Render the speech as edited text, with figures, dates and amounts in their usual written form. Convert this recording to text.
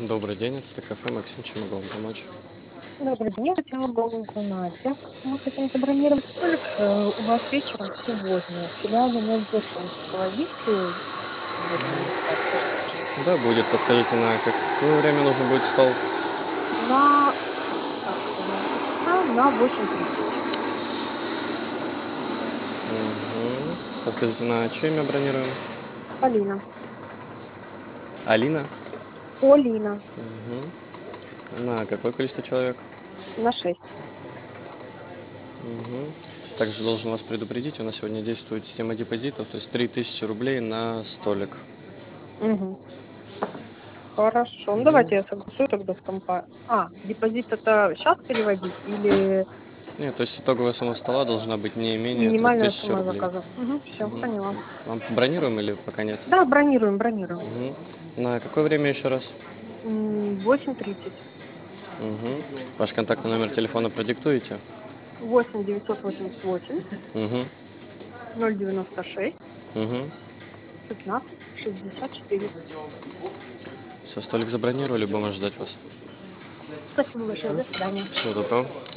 Добрый день, это кафе Максим, чем могу вам помочь? Добрый день. Я хотела бы узнать, мы хотим забронировать столик у вас вечером сегодня в филиале Медиа Шумского. Есть ли свободные места? Скажите, пожалуйста. Да, будет. Подскажите, на какое время нужен будет стол? На, так, минуточка, на 8:30. Мгм. Подскажите, на чье имя бронируем? Полина. Алина? Полина. Мгм. На какое количество человек? На 6. Мгм. Также должен вас предупредить, у нас сегодня действует система депозитов, то есть 3000 рублей на столик. Угу. Хорошо. Ну, Мгм. давайте я согласую тогда с компанией. Депозит это сейчас переводить или Нет, то есть итоговая сумма стола должна быть не менее трех минимальная тысяч сумма рублей. заказа? Угу, все, Мгм. поняла. Вам бронируем или пока нет? Да, бронируем. Мгм. На какое время еще раз? 8:30. Мгм. Ваш контактный номер телефона продиктуете? 8 988 Мгм. 096 Мгм. 15 64. Все, столик забронировали, будем ожидать вас. Спасибо большое. До свидания. Всего доброго.